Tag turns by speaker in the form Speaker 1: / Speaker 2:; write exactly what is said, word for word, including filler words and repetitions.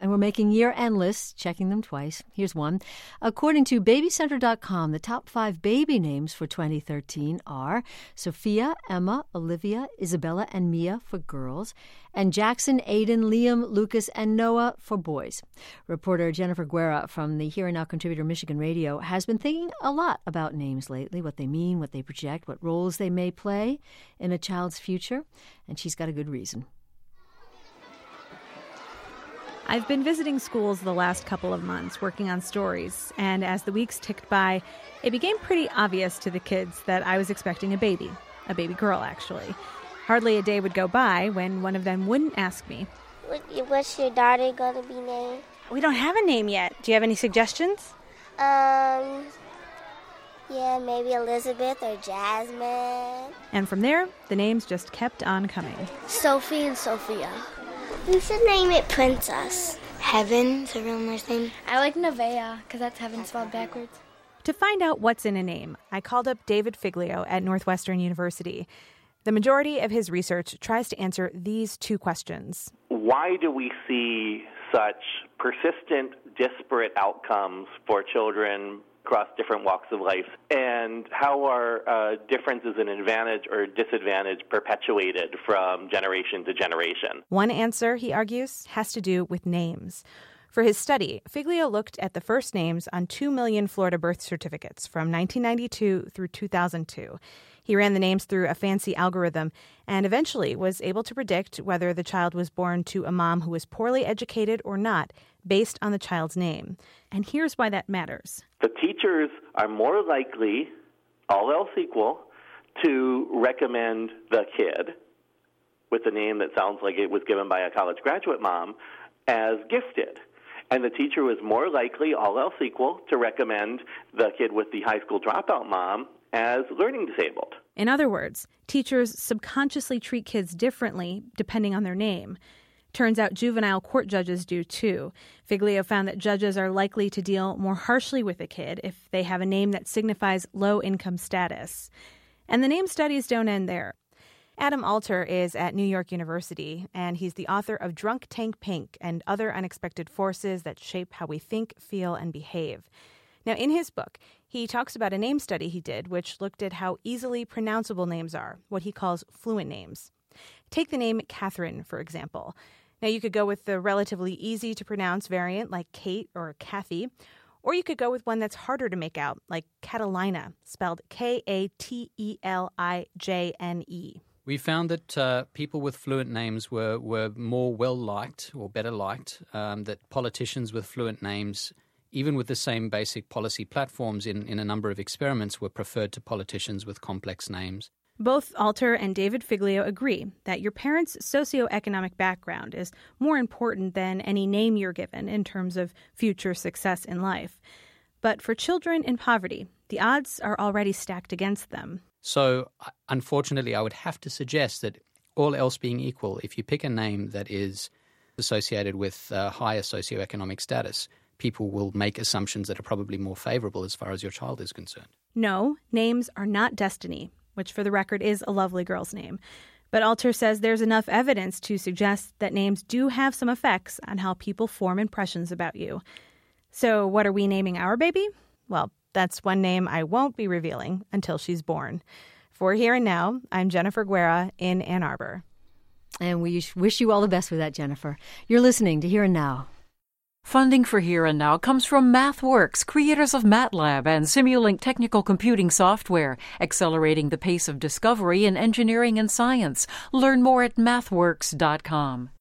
Speaker 1: And we're making year-end lists, checking them twice. Here's one. According to baby center dot com, the top five baby names for twenty thirteen are Sophia, Emma, Olivia, Isabella, and Mia for girls, and Jackson, Aiden, Liam, Lucas, and Noah for boys. Reporter Jennifer Guerra from the Here and Now contributor Michigan Radio has been thinking a lot about names lately, what they mean, what they project, what roles they may play in a child's future, and she's got a good reason.
Speaker 2: I've been visiting schools the last couple of months working on stories, and as the weeks ticked by, it became pretty obvious to the kids that I was expecting a baby, a baby girl, actually. Hardly a day would go by when one of them wouldn't ask me,
Speaker 3: "What's your daughter going to be named?"
Speaker 2: We don't have a name yet. Do you have any suggestions?
Speaker 3: Um, yeah, maybe Elizabeth or Jasmine.
Speaker 2: And from there, the names just kept on coming.
Speaker 3: Sophie and Sophia. We should name it Princess.
Speaker 4: Heaven is a real nice name.
Speaker 5: I like Nevaeh, because that's heaven spelled backwards.
Speaker 2: To find out what's in a name, I called up David Figlio at Northwestern University. The majority of his research tries to answer these two questions.
Speaker 6: Why do we see such persistent, disparate outcomes for children across different walks of life? And how are uh, differences in advantage or disadvantage perpetuated from generation to generation?
Speaker 2: One answer, he argues, has to do with names. For his study, Figlio looked at the first names on two million Florida birth certificates from nineteen ninety-two through two thousand two. He ran the names through a fancy algorithm and eventually was able to predict whether the child was born to a mom who was poorly educated or not based on the child's name. And here's why that matters.
Speaker 6: The teachers are more likely, all else equal, to recommend the kid with a name that sounds like it was given by a college graduate mom as gifted. And the teacher was more likely, all else equal, to recommend the kid with the high school dropout mom as learning disabled.
Speaker 2: In other words, teachers subconsciously treat kids differently depending on their name. Turns out juvenile court judges do too. Figlio found that judges are likely to deal more harshly with a kid if they have a name that signifies low income status. And the name studies don't end there. Adam Alter is at New York University, and he's the author of Drunk Tank Pink and Other Unexpected Forces That Shape How We Think, Feel, and Behave. Now, in his book, he talks about a name study he did, which looked at how easily pronounceable names are, what he calls fluent names. Take the name Catherine, for example. Now, you could go with the relatively easy-to-pronounce variant, like Kate or Kathy, or you could go with one that's harder to make out, like Catalina, spelled K A T E L I J N E.
Speaker 7: We found that uh, people with fluent names were, were more well-liked or better-liked, um, that politicians with fluent names, even with the same basic policy platforms in, in a number of experiments, were preferred to politicians with complex names.
Speaker 2: Both Alter and David Figlio agree that your parents' socioeconomic background is more important than any name you're given in terms of future success in life. But for children in poverty, the odds are already stacked against them.
Speaker 7: So, unfortunately, I would have to suggest that all else being equal, if you pick a name that is associated with uh, higher socioeconomic status, people will make assumptions that are probably more favorable as far as your child is concerned.
Speaker 2: No, names are not destiny, which for the record is a lovely girl's name. But Alter says there's enough evidence to suggest that names do have some effects on how people form impressions about you. So what are we naming our baby? Well, that's one name I won't be revealing until she's born. For Here and Now, I'm Jennifer Guerra in Ann Arbor.
Speaker 1: And we wish you all the best with that, Jennifer. You're listening to Here and Now.
Speaker 8: Funding for Here and Now comes from MathWorks, creators of MATLAB and Simulink technical computing software, accelerating the pace of discovery in engineering and science. Learn more at mathworks dot com.